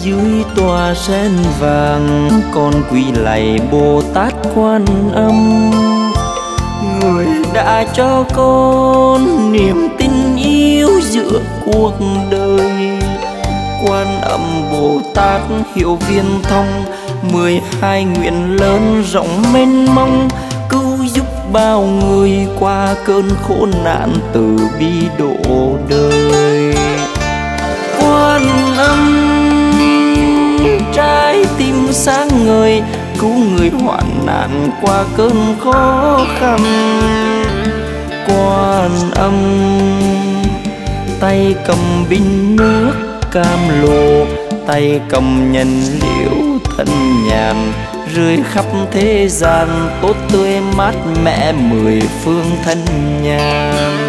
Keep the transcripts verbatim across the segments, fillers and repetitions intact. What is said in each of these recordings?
Dưới tòa sen vàng con quỳ lạy Bồ Tát Quan Âm, người đã cho con niềm tin yêu giữa cuộc đời. Quan Âm Bồ Tát hiệu viên thông, mười hai nguyện lớn rộng mênh mông, cứu giúp bao người qua cơn khổ nạn từ bi độ đời. Quan Âm trái tim sáng ngời, cứu người hoạn nạn qua cơn khó khăn. Quan Âm tay cầm bình nước cam lồ, tay cầm nhân liễu thân nhàn, rơi khắp thế gian tốt tươi mát mẻ mười phương thân nhàn.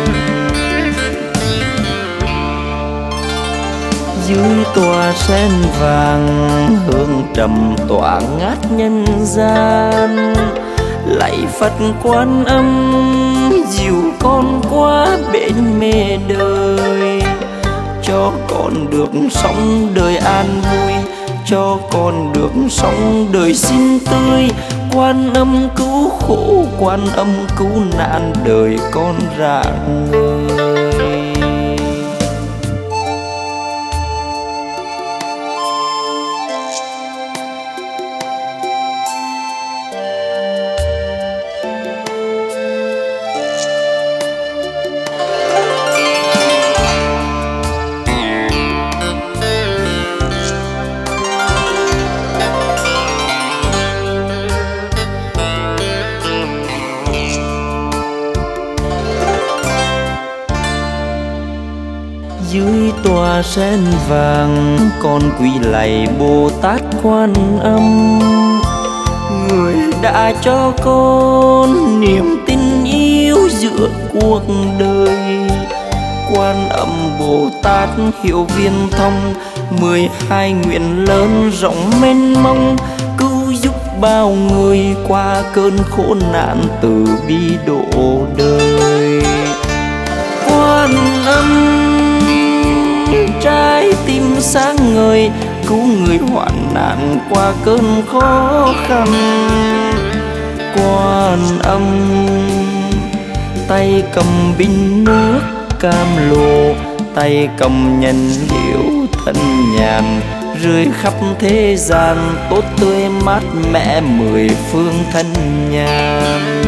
Dưới tòa sen vàng hương trầm tỏa ngát nhân gian, lạy Phật Quan Âm dìu con qua bên mê đời, cho con được sống đời an vui, cho con được sống đời xinh tươi. Quan Âm cứu khổ, Quan Âm cứu nạn đời con rạng ngời. Dưới tòa sen vàng con quỳ lạy Bồ Tát Quan Âm, người đã cho con niềm tin yêu giữa cuộc đời. Quan Âm Bồ Tát hiệu viên thông, mười hai nguyện lớn rộng mênh mông, cứu giúp bao người qua cơn khổ nạn từ bi độ đời. Quan Âm trái tim sáng ngời, cứu người hoạn nạn qua cơn khó khăn. Quan Âm tay cầm bình nước cam lồ, tay cầm nhân liễu thân nhàn, rơi khắp thế gian tốt tươi mát mẻ mười phương thân nhàn.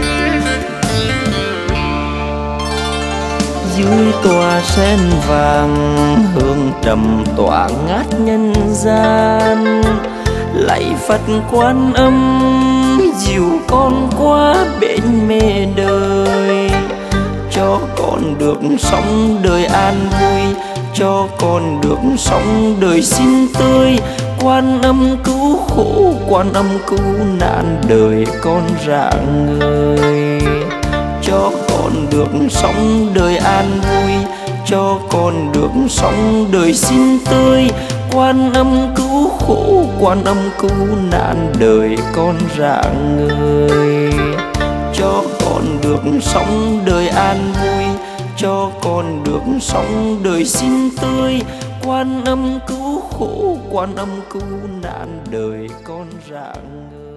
Dưới tòa sen vàng hương trầm tỏa ngát nhân gian, lạy Phật Quan Âm dìu con qua bên mê đời, cho con được sống đời an vui, cho con được sống đời xinh tươi. Quan Âm cứu khổ, Quan Âm cứu nạn đời con rạng ngời, cho con được sống đời an vui, cho con được sống đời xinh tươi. Quan Âm cứu khổ, Quan Âm cứu nạn đời con rạng ngời, cho con được sống đời an vui, cho con được sống đời xinh tươi. Quan Âm cứu khổ, Quan Âm cứu nạn đời con rạng ngời.